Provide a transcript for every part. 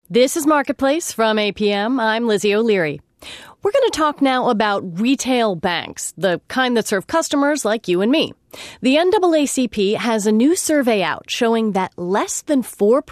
This is Marketplace from APM. I'm Lizzie O'Leary. We're going to talk now about retail banks, the kind that serve customers like you and me. The NAACP has a new survey out showing that less than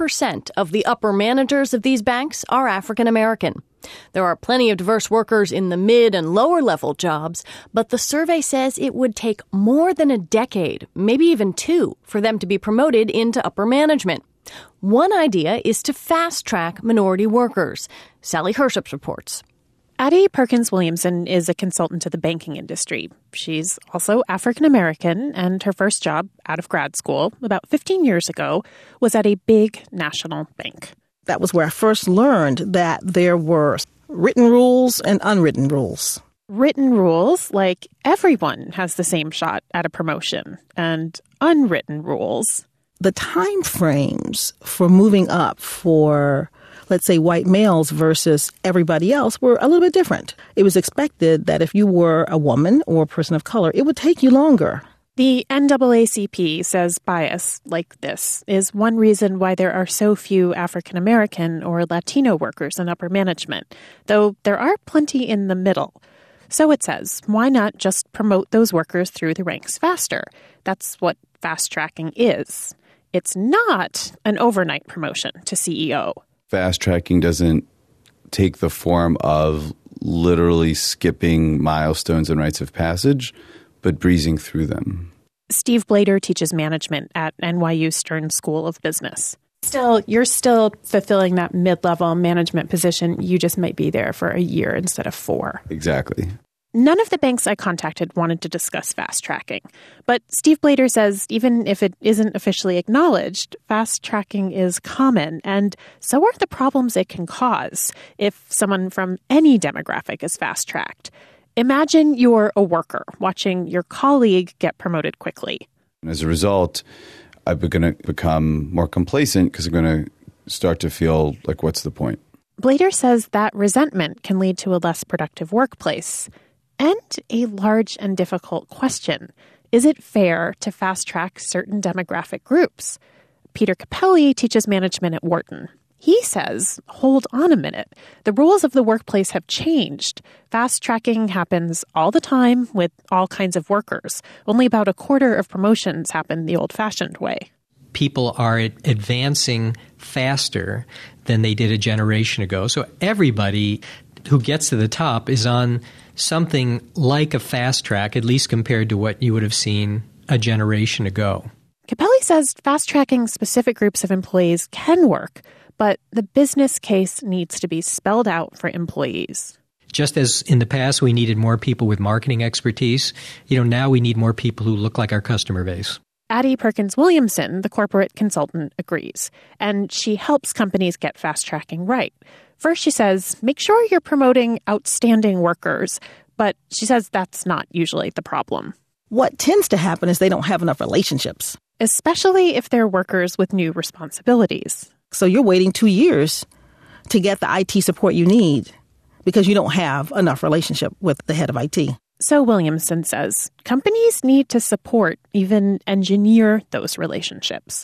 4% of the upper managers of these banks are African American. There are plenty of diverse workers in the mid and lower level jobs, but the survey says it would take more than a decade, maybe even two, for them to be promoted into upper management. One idea is to fast-track minority workers. Sally Herships reports. Addie Perkins Williamson is a consultant to the banking industry. She's also African-American, and her first job out of grad school about 15 years ago was at a big national bank. That was where I first learned that there were written rules and unwritten rules. Written rules, like everyone has the same shot at a promotion, and unwritten rules. The time frames for moving up for, let's say, white males versus everybody else were a little bit different. It was expected that if you were a woman or a person of color, it would take you longer. The NAACP says bias like this is one reason why there are so few African American or Latino workers in upper management, though there are plenty in the middle. So it says, why not just promote those workers through the ranks faster? That's what fast tracking is. It's not an overnight promotion to CEO. Fast tracking doesn't take the form of literally skipping milestones and rites of passage, but breezing through them. Steve Blader teaches management at NYU Stern School of Business. You're still fulfilling that mid-level management position. You just might be there for a year instead of 4. Exactly. None of the banks I contacted wanted to discuss fast tracking. But Steve Blader says even if it isn't officially acknowledged, fast tracking is common, and so are the problems it can cause if someone from any demographic is fast tracked. Imagine you're a worker watching your colleague get promoted quickly. As a result, I'm going to become more complacent because I'm going to start to feel like, what's the point? Blader says that resentment can lead to a less productive workplace. And a large and difficult question. Is it fair to fast-track certain demographic groups? Peter Capelli teaches management at Wharton. He says, hold on a minute. The rules of the workplace have changed. Fast-tracking happens all the time with all kinds of workers. Only about a quarter of promotions happen the old-fashioned way. People are advancing faster than they did a generation ago. So everybody who gets to the top is on something like a fast track, at least compared to what you would have seen a generation ago. Capelli says fast-tracking specific groups of employees can work, but the business case needs to be spelled out for employees. Just as in the past we needed more people with marketing expertise, now we need more people who look like our customer base. Addie Perkins Williamson, the corporate consultant, agrees, and she helps companies get fast-tracking right. First, she says, make sure you're promoting outstanding workers, but she says that's not usually the problem. What tends to happen is they don't have enough relationships. Especially if they're workers with new responsibilities. So you're waiting 2 years to get the IT support you need because you don't have enough relationship with the head of IT. So Williamson says, companies need to support, even engineer those relationships.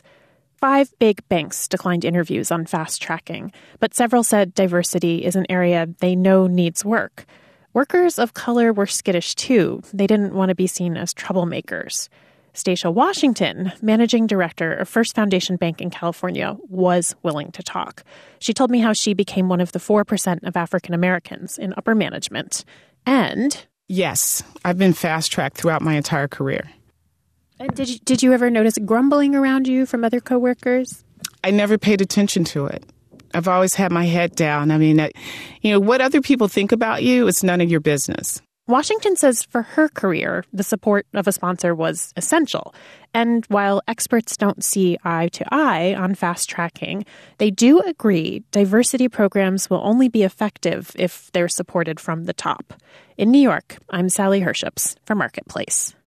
5 big banks declined interviews on fast tracking, but several said diversity is an area they know needs work. Workers of color were skittish too. They didn't want to be seen as troublemakers. Stacia Washington, managing director of First Foundation Bank in California, was willing to talk. She told me how she became one of the 4% of African Americans in upper management. And yes, I've been fast-tracked throughout my entire career. Did you ever notice grumbling around you from other coworkers? I never paid attention to it. I've always had my head down. I mean, what other people think about you, it's none of your business. Washington says for her career, the support of a sponsor was essential. And while experts don't see eye to eye on fast tracking, they do agree diversity programs will only be effective if they're supported from the top. In New York, I'm Sally Herships for Marketplace.